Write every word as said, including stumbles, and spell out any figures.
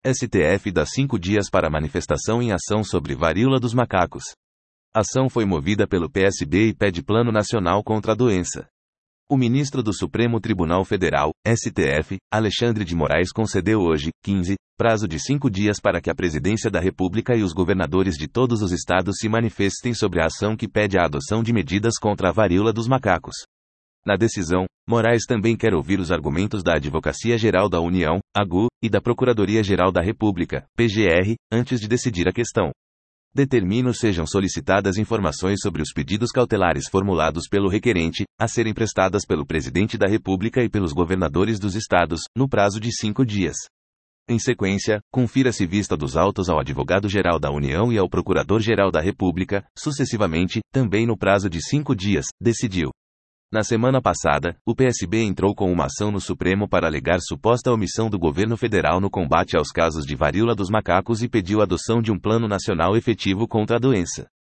S T F dá cinco dias para manifestação em ação sobre varíola dos macacos. A ação foi movida pelo P S B e pede plano nacional contra a doença. O ministro do Supremo Tribunal Federal, S T F, Alexandre de Moraes concedeu hoje, quinze, prazo de cinco dias para que a Presidência da República e os governadores de todos os estados se manifestem sobre a ação que pede a adoção de medidas contra a varíola dos macacos. Na decisão, Moraes também quer ouvir os argumentos da Advocacia Geral da União, A G U, e da Procuradoria-Geral da República, P G R, antes de decidir a questão. Determino sejam solicitadas informações sobre os pedidos cautelares formulados pelo requerente, a serem prestadas pelo Presidente da República e pelos governadores dos estados, no prazo de cinco dias. Em sequência, confira-se vista dos autos ao Advogado-Geral da União e ao Procurador-Geral da República, sucessivamente, também no prazo de cinco dias, decidiu. Na semana passada, o P S B entrou com uma ação no Supremo para alegar suposta omissão do governo federal no combate aos casos de varíola dos macacos e pediu a adoção de um plano nacional efetivo contra a doença.